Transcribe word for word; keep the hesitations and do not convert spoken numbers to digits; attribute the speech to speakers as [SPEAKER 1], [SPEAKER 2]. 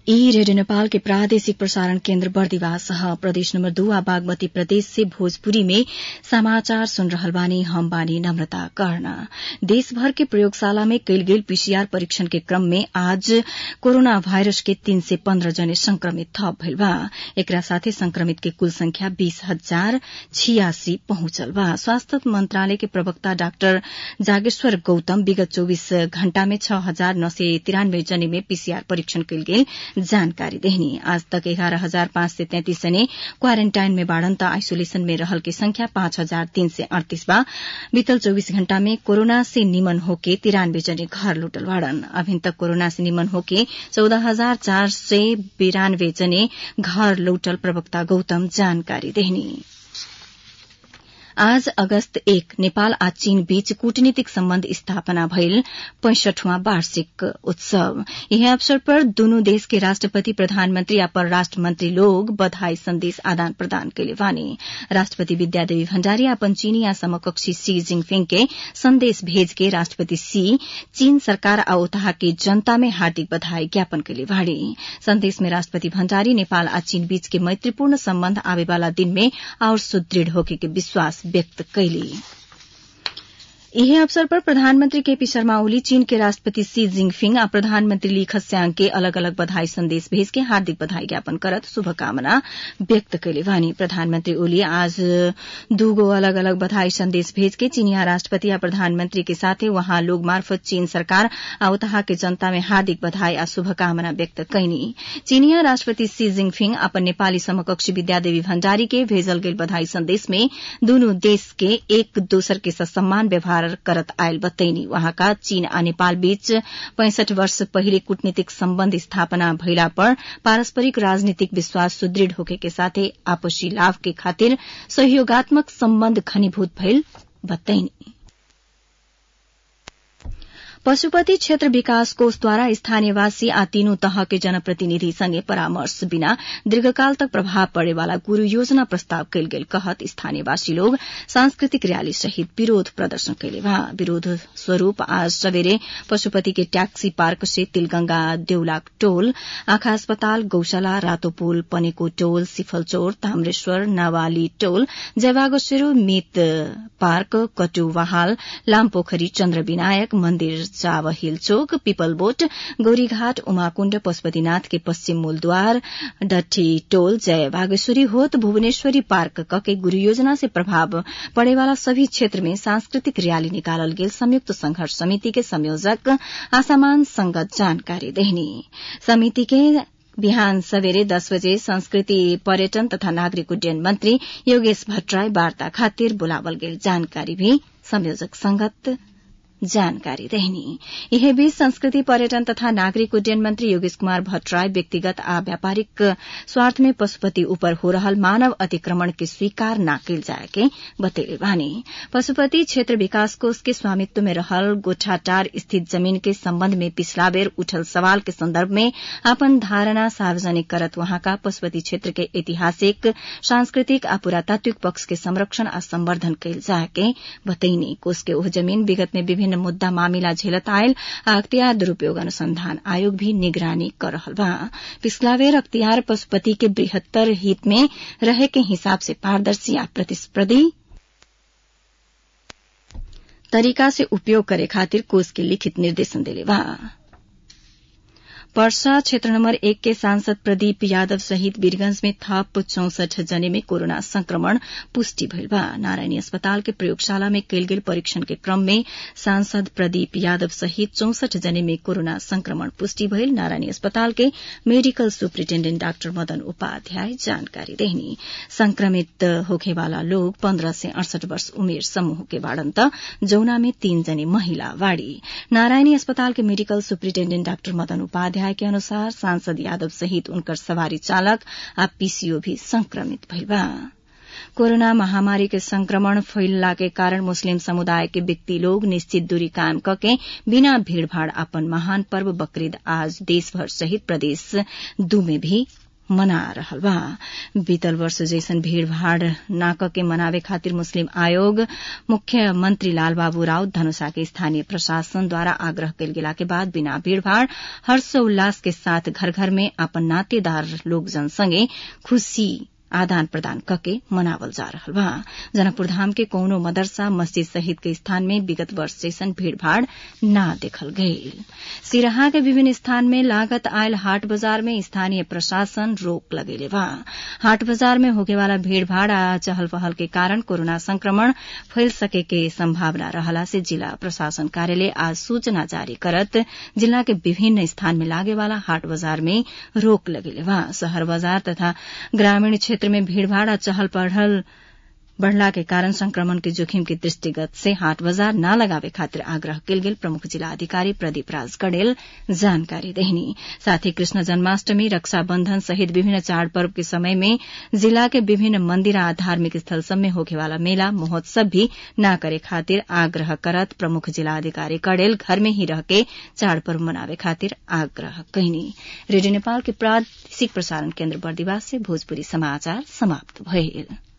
[SPEAKER 1] ई रेडियो नेपाल के प्रादेशिक प्रसारण केन्द्र बर्दिवास प्रदेश नंबर दो आ बागमती प्रदेश से भोजपुरी में समाचार सुन रहल बानी। हम बानी नम्रता कर्ण। देशभर के प्रयोगशाला में कयल गेल पीसीआर परीक्षण के क्रम में आज कोरोना वायरस के तीन से पंद्रह जने संक्रमित थप भइल बा। एकरा साथे संक्रमित के कुल संख्या बीस हजार छियासी पहुंचल बा। स्वास्थ्य मंत्रालय के प्रवक्ता डाक्टर जागेश्वर गौतम विगत चौबीस घण्टा में छह हजार नौ सय तिरानब्बे जने में पीसीआर परीक्षण कयल गेल जानकारी देहनी। आज तक एघारह हजार पांच सय तैंतीस जने क्वारेन्टाइन में बाड़न त आइसोलेशन में रहल के संख्या पांच हजार तीन सय अड़तीस बा। बीतल चौबीस घण्टा में कोरोना से निमन होके तिरानब्बे जने घर लुटल बाड़न। अभिन तक कोरोना से निमन होके चौदह हजार चार सय बिरानब्बे जने घर लौटल प्रवक्ता गौतम जानकारी देहनी। आज अगस्त एक नेपाल आ चीन बीच कूटनीतिक सम्बन्ध स्थापना भइल पैंसठवां वार्षिक उत्सव। यह अवसर पर दोनों देश के राष्ट्रपति, प्रधानमंत्री आ परराष्ट्र मंत्री लोग बधाई संदेश आदान प्रदान कैले बानी। राष्ट्रपति विद्यादेवी भण्डारी अपन चीनी आ समकक्षी शी जिनपिंग के संदेश भेज के राष्ट्रपति शी चीन सरकार आ ओतहा के जनता में हार्दिक बधाई ज्ञापन कैले बाड़ी। संदेश में राष्ट्रपति भण्डारी नेपाल आ चीन बीच के मैत्रीपूर्ण सम्बन्ध आवे वाला दिन में और सुदृढ़ होके के विश्वास व्यक्त कैली। यही अवसर पर प्रधानमंत्री केपी शर्मा ओली चीन के राष्ट्रपति शी जिनपिंग आ प्रधानमंत्री ली खस्यांग के अलग अलग बधाई संदेश भेज के हार्दिक बधाई ज्ञापन करत शुभकामना व्यक्त कैले बानी। प्रधानमंत्री ओली आज दूगो अलग अलग बधाई संदेश भेज के चीनिया राष्ट्रपति आ प्रधानमंत्री के साथे वहां लोग मार्फत चीन सरकार आ उतहा के जनता में हार्दिक बधाई आ शुभकामना व्यक्त कैनी। चीनिया राष्ट्रपति शी जिनपिंग अपन नेपाली समकक्षी विद्यादेवी भण्डारी के भेजल गेल बधाई संदेश में दूनु देश के एक दोसर के सम्मान व्यवहार करत आयल बतैनी। वहाँका चीन आ नेपाल बीच पैंसठ वर्ष पहिले कूटनीतिक सम्बन्ध स्थापना भइला पर पारस्परिक राजनीतिक विश्वास सुदृढ़ होके के साथे आपसी लाभ के खातिर सहयोगात्मक सम्बन्ध घनीभूत भइल बतैनी। पशुपति क्षेत्र विकास कोषद्वारा स्थानीयवासी आ तीनों तह के जनप्रतिनिधि संगे परामर्श बिना दीर्घकाल तक प्रभाव पड़े वाला गुरू योजना प्रस्ताव कैल गेल कहत स्थानीयवासी लोग सांस्कृतिक रैली सहित विरोध प्रदर्शन कैले बा। विरोध स्वरूप आज सवेरे पशुपति के टैक्सी पार्क से तिलगंगा, देउलाक टोल, आँखा अस्पताल, गौशाला, रातोपुल, पनेको टोल, सिफलचौर, ताम्रेश्वर, नावाली टोल, जयवागोसेरो, मित पार्क, कटुवाहाल, लामपोखरी, चन्द्र विनायक मन्दिर, चावहिल चोक, पीपल बोट, गौरीघाट, उमाकुण्ड, पशुपतिनाथ के पश्चिम मूलद्वार, डट्ठी टोल, जय बागेश्वरी होत भुवनेश्वरी पार्क कके गुरू योजना से प्रभाव पड़े वाला सभी क्षेत्र में सांस्कृतिक रैली निकालल गेल संयुक्त संघर्ष समिति के संयोजक आसामान संगत जानकारी देहनी। समिति के बिहान सवेरे दस बजे संस्कृति, पर्यटन तथा नागरिक उड्डयन मंत्री योगेश भट्टराई वार्ता खातिर बुलावल गेल जानकारी भी संयोजक संगत जानकारी देहनी। यह बीच संस्कृति, पर्यटन तथा नागरिक उड्डयन मंत्री योगेश कुमार भट्टराई व्यक्तिगत आ व्यापारिक स्वार्थ में पशुपति ऊपर हो रहल मानव अतिक्रमण के स्वीकार न कैल जाए के बतैले बानी। पशुपति क्षेत्र विकास कोष के स्वामित्व में रहल गोठाटार स्थित जमीन के संबंध में पिछला बेर उठल सवाल के संदर्भ में अपन धारणा सार्वजनिक करत वहाँका पशुपति क्षेत्र के ऐतिहासिक, सांस्कृतिक आ पुरातात्विक पक्ष के संरक्षण आ संवर्धन कैल जाए के बतैनी। कोष के ओह जमीन विगत में विभिन्न मुद्दा मामिला झेलत आयल आ अख्तियार दुरूपयोग अनुसंधान आयोग भी निगरानी कर रहल बा। पिछला बेर अख्तियार पशुपति के बृहत्तर हित में रहे के हिसाब से पारदर्शी आ प्रतिस्पर्धी तरीका से उपयोग करे खातिर कोष के लिखित निर्देशन देले बा। पर्सा क्षेत्र नंबर एक के सांसद प्रदीप यादव सहित वीरगंज में थप चौसठ जने में कोरोना संक्रमण पुष्टि भइल बा। नारायणी अस्पताल के प्रयोगशाला में कैल गेल परीक्षण के क्रम में सांसद प्रदीप यादव सहित चौसठ जने में कोरोना संक्रमण पुष्टि भइल नारायणी अस्पताल के medical superintendent doctor Madan Upadhyay जानकारी देहनी। संक्रमित होखे वाला लोग पंद्रह से अड़सठ वर्ष उमेर समूह के बाड़न त जौना में तीन जने महिला बाड़ी। नारायणी अस्पताल के medical superintendent doctor Madan Upadhyay के अनुसार सांसद यादव सहित उनकर सवारी चालक आ पीसीओ भी संक्रमित भइल बा। कोरोना महामारी के संक्रमण फैलला के कारण मुस्लिम समुदाय के व्यक्ति लोग निश्चित दूरी कायम करके बिना भीड़भाड़ अपन महान पर्व बकरीद आज देशभर सहित प्रदेश दू में भी मना रहल बा। बीतल वर्ष जैसन भीड़भाड़ ना के मनावे खातिर मुस्लिम आयोग मुख्यमंत्री लालबाबू राउत धनुषा के स्थानीय प्रशासन द्वारा आग्रह कयल गेला के बाद बिना भीड़भाड़ हर्षोल्लास के साथ घर घर में अपन नातेदार लोकजन संगे खुशी आदान प्रदान कके मनावल जा रहल बा। जनकपुर धाम के कौनो मदरसा मस्जिद सहित के स्थान में विगत वर्ष जैसन भीड़भाड़ ना देखल गईल। सिराहा के विभिन्न स्थान में लागत आयल हाट बाजार में स्थानीय प्रशासन रोक लगेले बा। हाट बाजार में होके वाला भीड़भाड़ आ चहल पहल के कारण कोरोना संक्रमण फैल सके के संभावना रहला से जिला प्रशासन कार्यालय आज सूचना जारी करत जिला के विभिन्न स्थान में लागे वाला हाट बाजार में रोक लगेले बा। शहर बाजार तथा ग्रामीण क्षेत्र में भीड़भाड़ आ चहल पहल बढ़ला के कारण संक्रमण के जोखिम के दृष्टिगत से हाट बाजार न लगावे खातिर आग्रह कयल गेल प्रमुख जिला अधिकारी प्रदीप राज कड़ेल जानकारी देहनी। साथ ही कृष्ण जन्माष्टमी रक्षाबंधन सहित विभिन्न चाड़ पर्व के समय में जिला के विभिन्न मंदिर आ धार्मिक स्थल सब में होखे वाला मेला महोत्सव भी न करे खातिर आग्रह करत प्रमुख जिला अधिकारी कड़ेल घर में ही रह के चाड़ पर्व मनावे खातिर आग्रह कयनी। रेडियो नेपाल के प्रादेशिक प्रसारण केन्द्र बर्दिवास से भोजपुरी समाचार समाप्त भइल।